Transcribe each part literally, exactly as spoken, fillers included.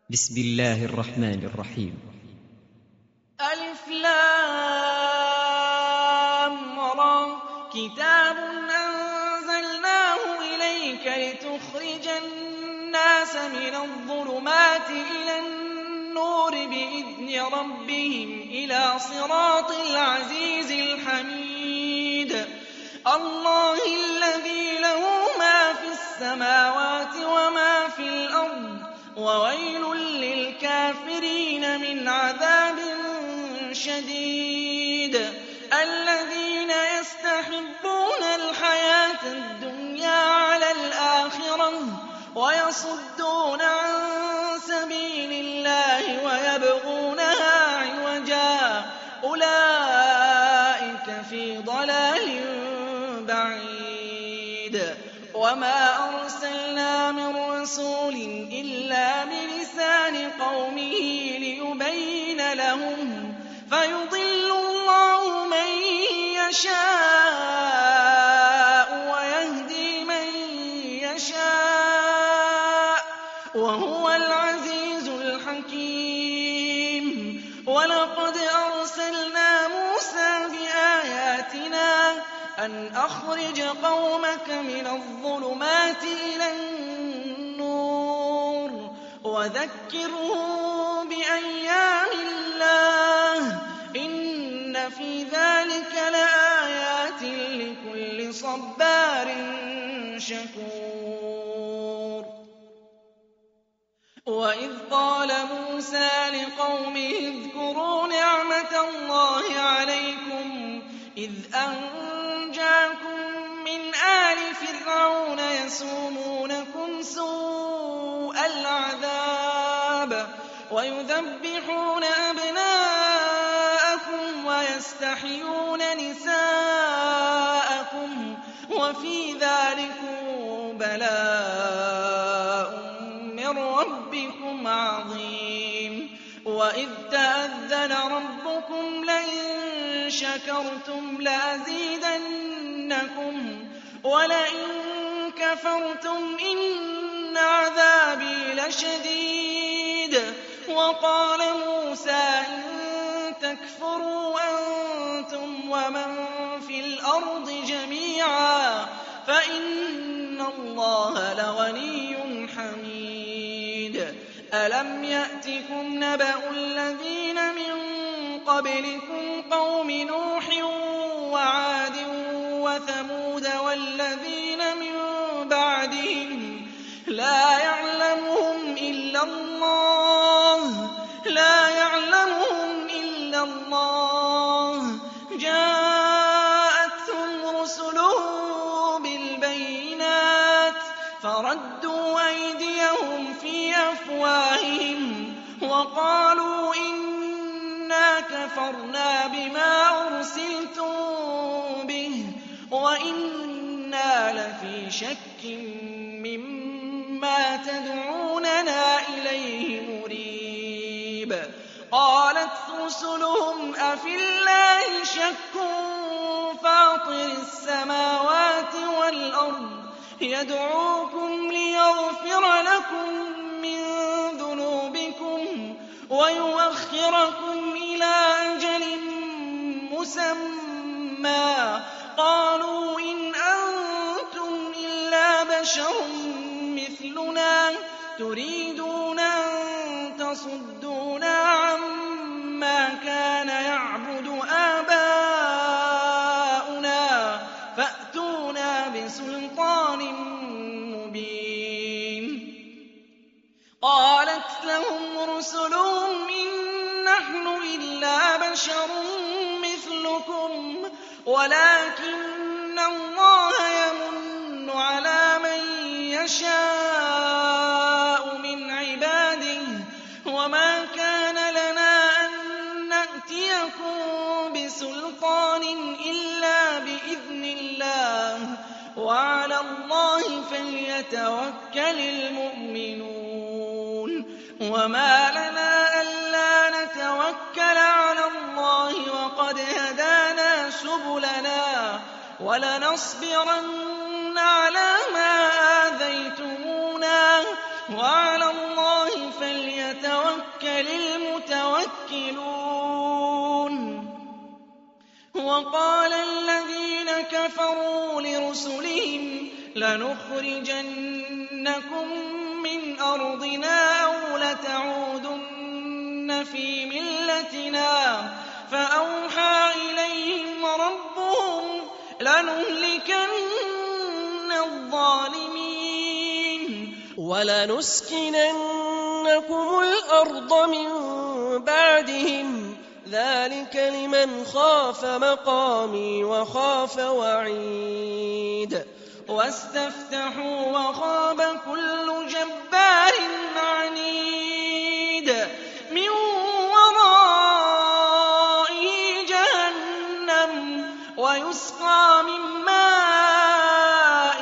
بسم الله الرحمن الرحيم. ألف لام را. كتاب أنزلناه إليك لتخرج الناس من الظلمات إلى النور بإذن ربهم إلى صراط العزيز الحميد. الله الذي له ما في السماوات وما في الأرض، وويل للكافرين من عذاب شديد. الذين يستحبون الحياة الدنيا على الآخرة ويصدون عن سبيل الله ويبغونها عوجا، أولئك في ضلال بعيد. وما أرسلنا من رسول إلا بلسان قومه ليبين لهم، فيضل الله من يشاء ويهدي من يشاء، وهو العزيز الحكيم. ولقد أرسلنا موسى بآياتنا أن أخرج قومك من الظلمات إلى النور وذكرهم بأيام الله، إن في ذلك لآيات لكل صبار شكور. وإذ قال موسى لقومه اذكروا نعمة الله عليكم إذ أنجاكم من آل فرعون يسومونكم سوء العذاب ويذبحون أبناءكم ويستحيون نساءكم، وفي ذلكم بلاء من ربكم عظيم. وإذ تأذن ربكم لئن شكرتم لأزيدنكم ولئن كفرتم إن عذابي لشديد. وقال موسى إن تكفروا أنتم ومن في الأرض جميعا فإن الله لغني حميد. ألم يأتكم نبأ الذين من قبلكم قوم نوح وعاد وثمود والذين من بعدهم لا يعلمهم إلا الله لا يعلمهم إلا الله جاءتهم رسلهم بالبينات فردوا أيديهم في أفواههم وقالوا إنا كفرنا بما أرسلتم به وإنا لفي شك مما تدعوننا إليه مريب. قالت رسلهم أفي الله شك فاطر السماوات والأرض يدعوكم ليغفر لكم من ذنوبكم ويؤخركم إلى أجل مسمى. قالوا إن أنتم إلا بشر مثلنا تريدون أن تصدونا عما كان يعبد آباؤنا فأتونا بسلطان مبين. قالت لهم رسلهم إن نحن إلا بشر مثلكم ولكن الله يمن على من يشاء من عباده وما كان لنا أن نأتيكم بسلطان إلا بإذن الله وعلى الله فليتوكل المؤمنون. وما لنا ألا نتوكل على الله وقد هدانا سبلنا ولنصبرن على ما آذيتمونا وعلى الله فليتوكل فليتوكل المتوكلون وقال الذين كفروا لرسلهم لنخرجنكم من أرضنا أو لتعودن في ملتنا فأوحى إليهم ربهم لنهلكن الظالمين ولنسكننكم الأرض من بعدهم ذلك لمن خاف مقامي وخاف وعيد واستفتحوا وخاب كل جبار عنيد من ورائه جهنم ويسقى من ماء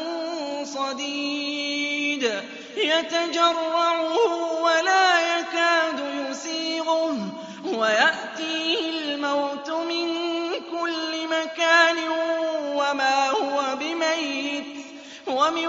صديد يتجرعه ولا يكاد يسيغه ويأتيه الموت من كل مكان وما هو بميت ومن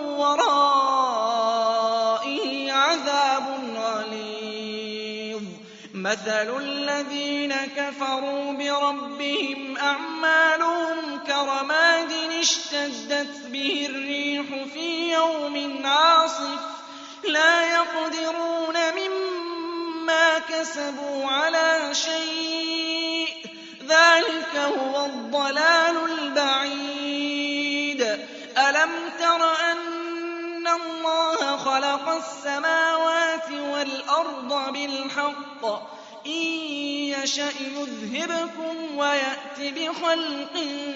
ورائه عذاب غليظ مثل الذين كفروا بربهم أعمالهم كرماد اشتدت به الريح في يوم عاصف لا يقدرون مما كسبوا على شيء ذلك هو الضلال البعيد ألم تر أن الله خلق السماوات والأرض بالحق إن يشأ يذهبكم ويأت بخلق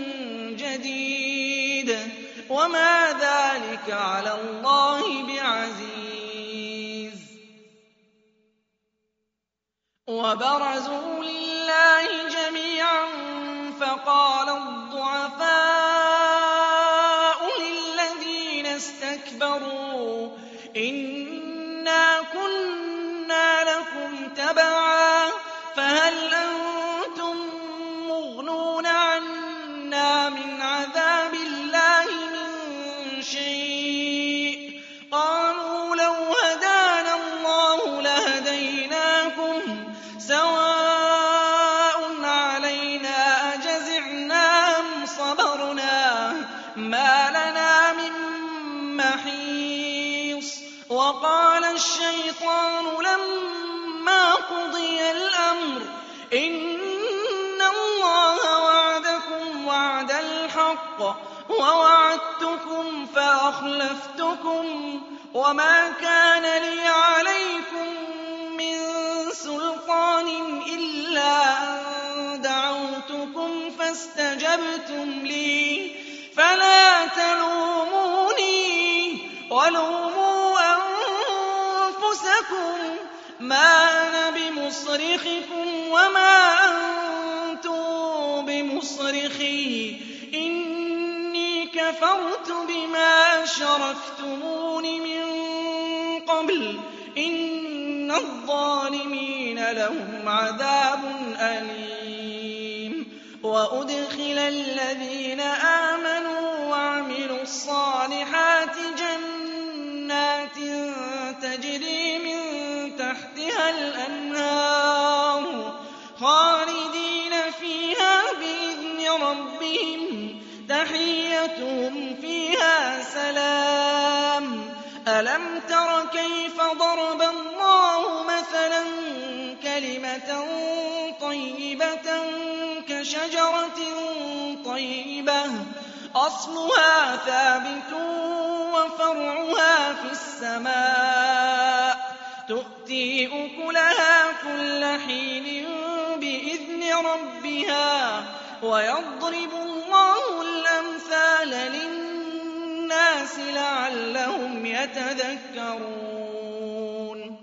جديد وما ذلك على الله بعزيز وبرزوا لله جميعا فقال الضعفاء للذين استكبروا إنا كنا لكم تبعا فهل أنتم مغنون عنا من عذاب الله من شيء قالوا لو هدانا الله لهديناكم سواء علينا أجزعنا أم صبرنا ما لنا من محيص وقال الشيطان لما قضي الأمر إن الله وعدكم وعد الحق ووعدتكم فأخلفتكم وما كان لي عليكم من سلطان إلا أن دعوتكم فاستجبتم لي فلا تلوموني ولوموا أنفسكم ما أنا بمصرخكم وما أنتم بمصرخي إني كفرت بما أشركتمون من قبل إن الظالمين لهم عذاب أليم وأدخل الذين آمنوا وعملوا الصالحات جنات تجري من تحتها الأنهار خالدين فيها بإذن ربهم تحيتهم فيها سلام ألم تر كيف ضرب الله مثلا كلمة طيبة كشجرة طيبة أصلها ثابت وفرعها في السماء تؤتي أكلها كل حين بإذن ربها ويضرب الله الأمثال للناس لعلهم يتذكرون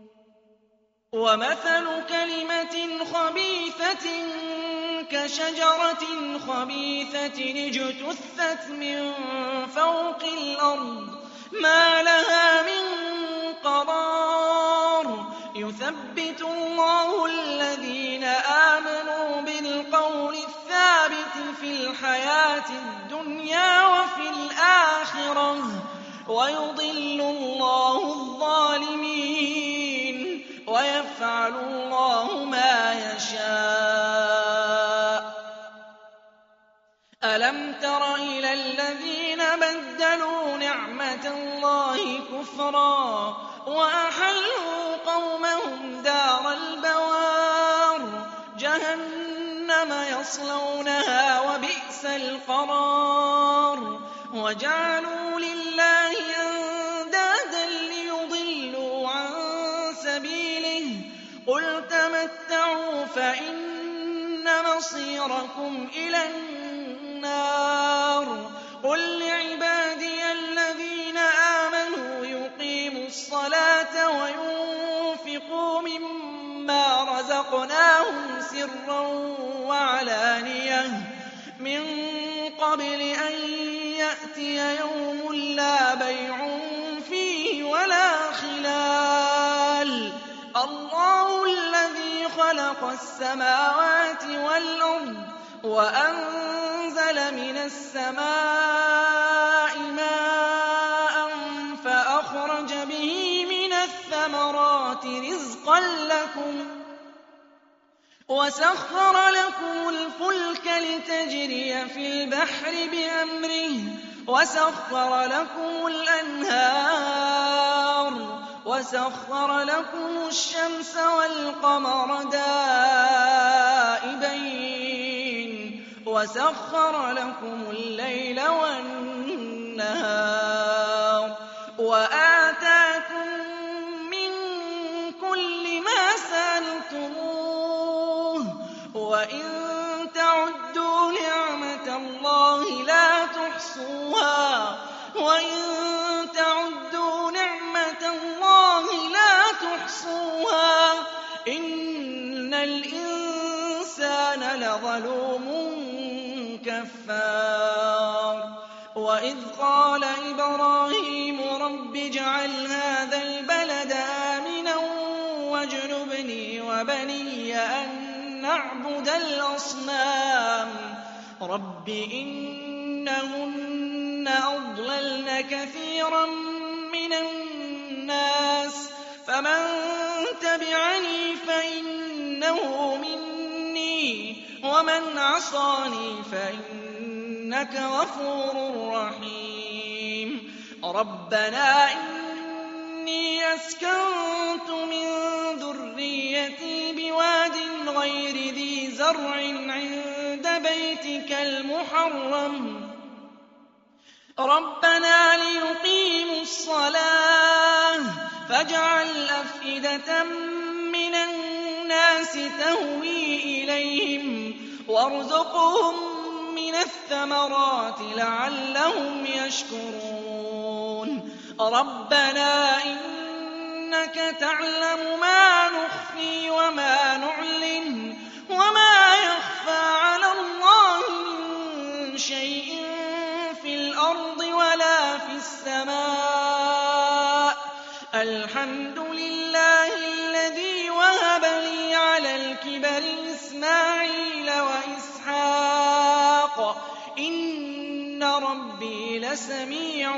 ومثل كلمة خبيثة كشجرة خبيثة اجتثت من فوق الأرض ما لها من قرار يثبت الله الذين آمنوا بالقول الثابت في الحياة الدنيا وفي الآخرة ويضل الله الظالمين ويفعل الله ما يشاء ألم تر إلى الذين بدلوا نعمة الله كفرا وأحلوا قومهم دار البوار جهنم يصلونها وبئس القرار وجعلوا لله أندادا ليضلوا عن سبيله قل تمتعوا فإن مصيركم إلى النار قل لعبادي الذين آمنوا يقيموا الصلاة وينفقوا مما رزقناهم سرا وعلانية من قبل أن يأتي يوم لا بيع فيه ولا خلال الله الذي خلق السماوات والأرض وأنزل من السماء ماء فأخرج به من الثمرات رزقا لكم وسخر لكم الفلك لتجري في البحر بأمره وسخر لكم الأنهار وسخر لكم الشمس والقمر دائبين وسخر لكم الليل والنهار وآتاكم من كل ما سألتموه وإن تعدوا نعمة الله لا تحصوها وإن تعدوا نعمة الله لا تحصوها إن الإنسان لظلوم كفار وإذ قال إبراهيم رب اجعل هذا البلد آمنا واجنبني وبني أن نعبد الأصنام رب إنهن أضللن كثيرا من الناس فمن تبعني فإنه مني ومن عصاني فإنك غفور رحيم ربنا إني أسكنت من ذريتي بواد غير ذي زرع عند بيتك المحرم ربنا ليقيموا الصلاة فاجعل أفئدة من الناس تهوي إليهم وارزقهم من الثمرات لعلهم يشكرون ربنا إنك تعلم ما نخفي وما نعلن وما يخفى على الله من شيء في الأرض ولا في السماء الحمد لله الذي وهب لي على الكبر إسماعيل وإسحاق إن ربي لسميع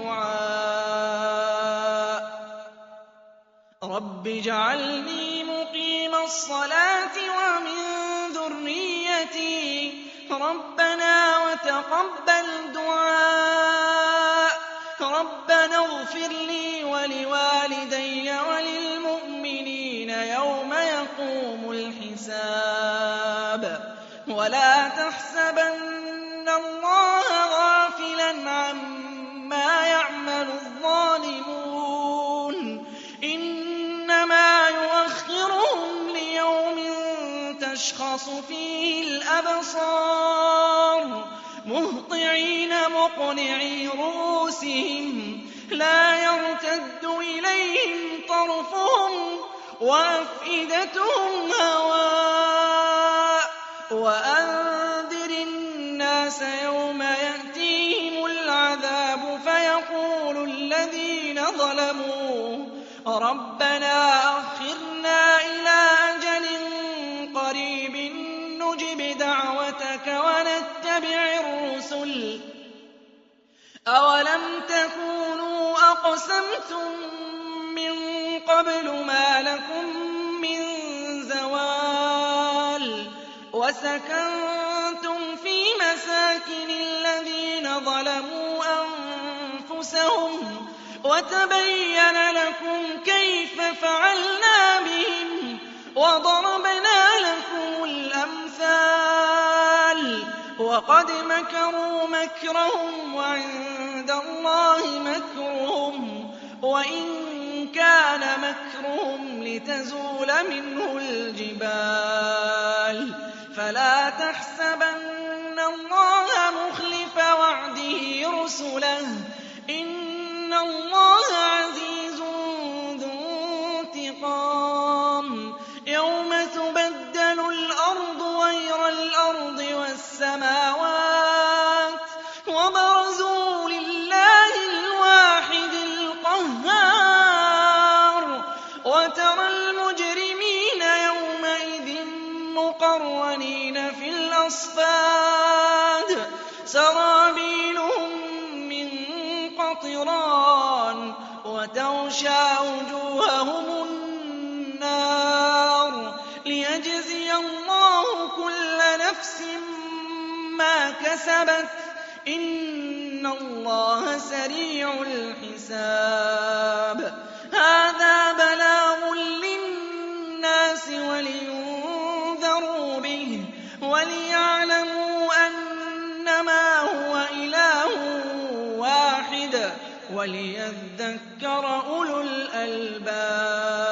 الدعاء رب اجعلني مقيم الصلاة ومن ذريتي ربنا وتقبل دعاء ربنا اغفر لي ولوالدي وللمؤمنين يوم يقوم الحساب ولا تحسبن الله غافلا عما يعمل الظالمون إنما يؤخرهم ليوم تشخص فيه الأبصار مهطعين مقنعي رؤوسهم لا يرتد إليهم طرفهم وأفئدتهم هواء وأنذر الناس يوم يأتيهم العذاب فيقول الذين ظلموا ربنا أخرنا إلى أجل قريب نجب دعوتك ونتبع الرسل أولم تكونوا أقسمتم من قبل ما لكم مِّن زَوَالٍ وَسَكَنتُمْ فِي مَسَاكِنِ الَّذِينَ ظَلَمُوا أَنفُسَهُمْ وَتَبَيَّنَ لَكُمْ كَيْفَ فَعَلْنَا بِهِمْ وَضَرَبْنَا لَكُمُ الْأَمْثَالَ وَقَدْ مَكَرُوا مَكْرَهُمْ وَعِندَ اللَّهِ مَكْرُهُمْ وَإِن كَانَ مَكْرُهُمْ لِتَزُولَ مِنْهُ الْجِبَالُ فَلَا تَحْسَبَنَّ اللَّهَ مُخْلِفَ وَعْدِهِ رُسُلَهُ ۗ إِنَّ اللَّهَ عَزِيزٌ ذُو انتِقَامٍ يَوْمَ تُبَدَّلُ الْأَرْضُ غَيْرَ الْأَرْضِ وَالسَّمَاوَاتُ وَبَرَزُوا لِلَّهِ الْوَاحِدِ الْقَهَّارِ وَتَرَى الْمُجْرِمِينَ يَوْمَئِذٍ مُّقَرَّنِينَ فِي الْأَصْفَادِ سَرَابِيلُهُم مِّن قَطِرَانٍ وَتَغْشَىٰ وُجُوهَهُمُ النَّارُ لِيَجْزِيَ اللَّهُ كُلَّ نَفْسٍ مَّا كَسَبَتْ ۚ إِنَّ اللَّهَ سَرِيعُ الْحِسَابِ هَٰذَا بَلَاغٌ لِّلنَّاسِ وَلِيُنذَرُوا بِهِ وَلِيَعْلَمُوا أَنَّمَا هُوَ إِلَٰهٌ وَاحِدٌ وَلِيَذَّكَّرَ أُولُو الْأَلْبَابِ